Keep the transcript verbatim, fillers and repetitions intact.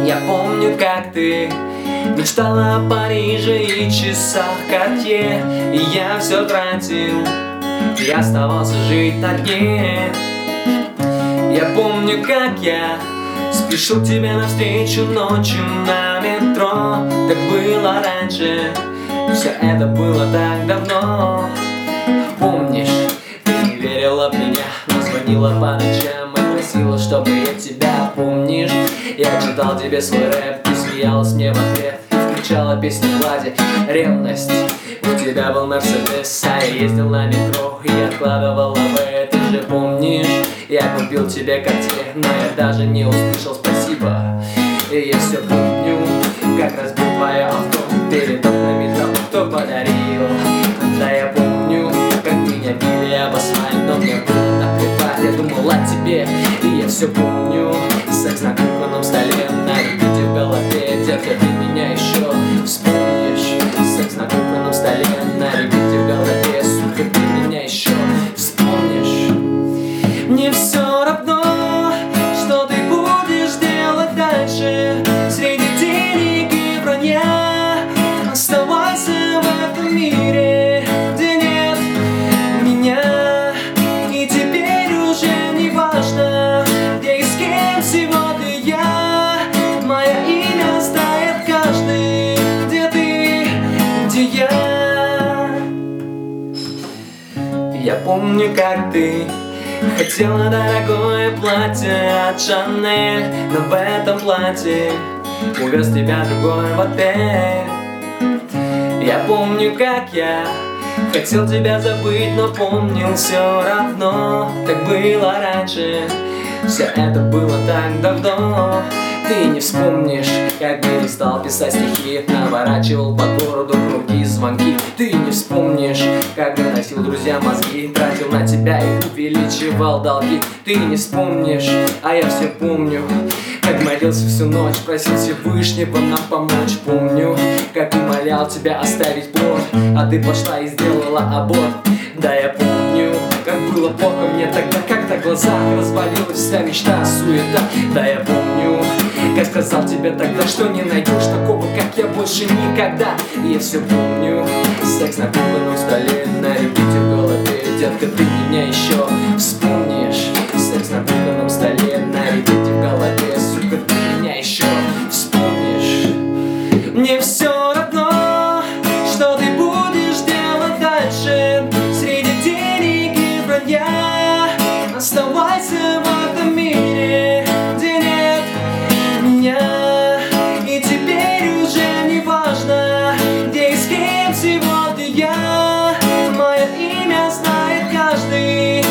Я помню, как ты мечтала о Париже и часах Картье, и я все тратил, и оставался жить на дне. Я помню, как я спешу к тебе навстречу ночью на метро. Так было раньше, все это было так давно. Помнишь, ты не верила в меня, но звонила по ночам и просила, чтобы я тебя, помнишь? Я читал тебе свой рэп, ты смеялась мне в ответ, включала песню Влади «Ревность». У тебя был Мерседес, а я ездил на метро и откладывал АВ. Ты же помнишь, я купил тебе Картье, но я даже не услышал спасибо. И я все помню, как разбил твое авто перед окнами того, кто подарил. Да, я помню, как меня били об асфальт, но мне было так плевать, я думал о тебе. И я все помню, секс на кухонном столе, на репите в голове. Детка, ты меня еще вспомнишь? Секс на кухонном столе, на репите в голове. Сука, ты меня еще вспомнишь? Мне все равно, что ты будешь делать дальше. Среди денег и вранья оставайся в этом мире, где нет меня. И теперь уже не важно, где и с кем сегодня я. Мое имя знает каждый, где ты, где я. Я помню, как ты хотела дорогое платье от Шанель, но в этом платье увез тебя другой в отель. Я помню, как я хотел тебя забыть, но помнил все равно. Так было раньше, все это было так давно. Ты не вспомнишь, как перестал писать стихи, наворачивал по городу круги, звонки. Ты не вспомнишь, как выносил друзья мозги, тратил на тебя и увеличивал долги. Ты не вспомнишь, а я все помню, как молился всю ночь, просил Всевышнего нам помочь. Помню, как умолял тебя оставить плод, а ты пошла и сделала аборт. Да, я помню, как было плохо мне тогда, как на глазах развалилась вся мечта, суета. Да, я помню, как сказал тебе тогда, что не найдешь такого, как я, больше никогда. И я все помню, секс на кухонном столе, на репите в голове. Детка, ты меня еще вспомнишь? Секс на кухонном столе, на репите в голове. Сука, ты меня еще вспомнишь? Мне все равно, что ты будешь делать дальше. Среди денег и вранья оставайся в этом мире, где нет меня. И теперь уже не важно, где и с кем сегодня я. Мое имя знает каждый,